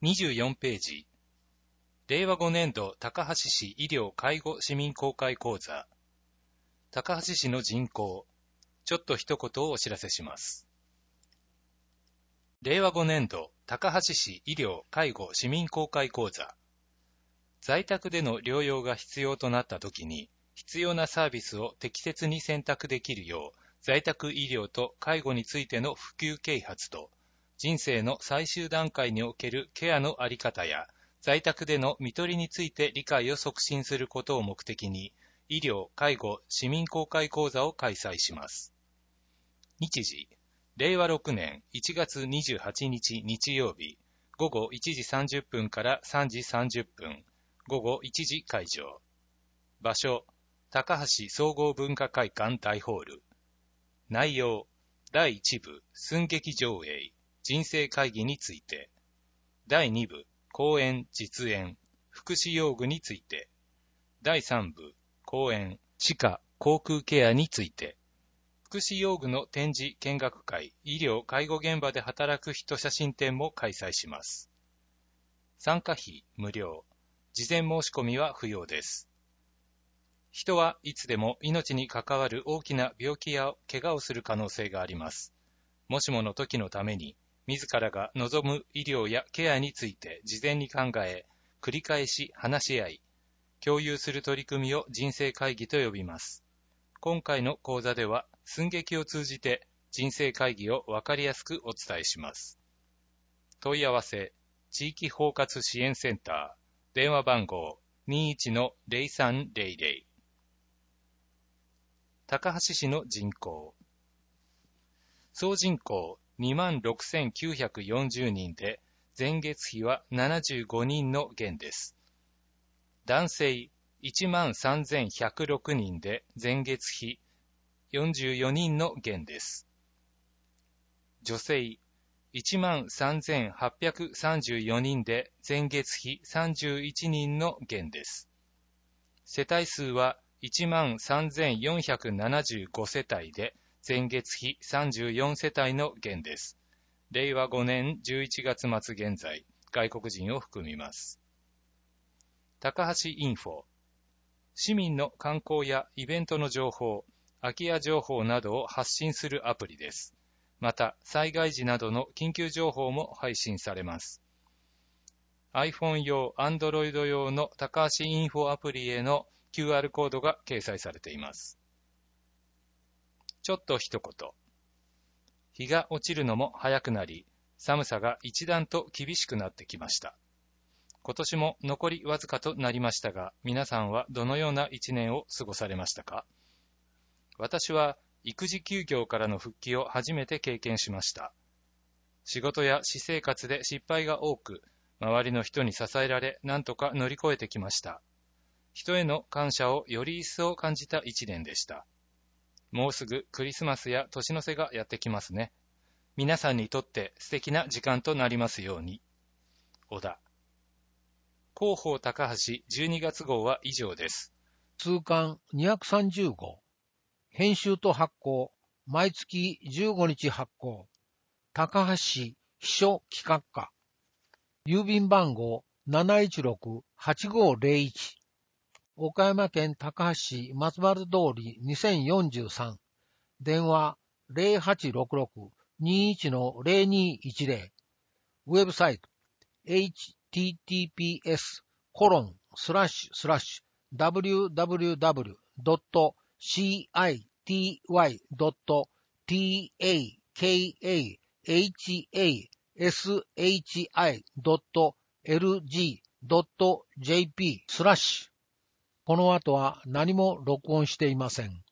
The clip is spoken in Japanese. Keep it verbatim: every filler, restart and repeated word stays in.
にじゅうよんページ。れいわごねんど高橋市医療介護市民公開講座。高橋市の人口。ちょっと一言をお知らせします。れいわごねんど高橋市医療介護市民公開講座。在宅での療養が必要となったときに、必要なサービスを適切に選択できるよう、在宅医療と介護についての普及啓発と、人生の最終段階におけるケアのあり方や、在宅での看取りについて理解を促進することを目的に、医療・介護・市民公開講座を開催します。日時、れいわろくねんいちがつにじゅうはちにち日曜日、ごごいちじさんじゅっぷんからさんじさんじゅっぷん、ごごいちじ会場。場所、高橋総合文化会館大ホール。内容、だいいちぶ、寸劇上映、人生会議について。だいにぶ、講演、実演、福祉用具について。だいさんぶ、講演、歯科、口腔ケアについて。福祉用具の展示見学会、医療・介護現場で働く人写真展も開催します。参加費無料。事前申し込みは不要です。人はいつでも命に関わる大きな病気や怪我をする可能性があります。もしもの時のために、自らが望む医療やケアについて事前に考え、繰り返し話し合い、共有する取り組みを人生会議と呼びます。今回の講座では、寸劇を通じて人生会議をわかりやすくお伝えします。問い合わせ、地域包括支援センター、電話番号 にいちのぜろさんぜろぜろ。高橋市の人口。総人口にまんろくせんきゅうひゃくよんじゅうにんで、前月比はななじゅうごにんの減です。男性いちまんさんぜんひゃくろくにんで、前月比よんじゅうよにんの減です。女性いちまんさんぜんはっぴゃくさんじゅうよにんで、前月比さんじゅういちにんの減です。世帯数はいちまんさんぜんよんひゃくななじゅうご世帯で、前月比さんじゅうよん世帯の減です。れいわごねんじゅういちがつ末現在、外国人を含みます。高橋インフォ。市民の観光やイベントの情報、空き家情報などを発信するアプリです。また、災害時などの緊急情報も配信されます。iPhone 用、Android 用の高橋インフォアプリへのキューアール コードが掲載されています。ちょっと一言。日が落ちるのも早くなり、寒さが一段と厳しくなってきました。今年も残りわずかとなりましたが、皆さんはどのような一年を過ごされましたか？私は育児休業からの復帰を初めて経験しました。仕事や私生活で失敗が多く、周りの人に支えられ、なんとか乗り越えてきました。人への感謝をより一層感じた一年でした。もうすぐクリスマスや年の瀬がやってきますね。皆さんにとって素敵な時間となりますように。小田。広報高橋じゅうにがつ号は以上です。 通刊にひゃくさんじゅうごう。編集と発行。毎月じゅうごにち発行。高橋市秘書企画課。郵便番号 なないちろくはちごぜろいち。岡山県高橋市松原通りにせんよんじゅうさん。電話 ゼロはちろくろくにいちのゼロにいちゼロ。ウェブサイト エイチティーティーピーエスコロンスラッシュスラッシュダブリューダブリューダブリュードットシーアイティーワイドットティーエーケーエーエイチエーエスエイチアイドットエルジードットジェーピースラッシュ。この後は何も録音していません。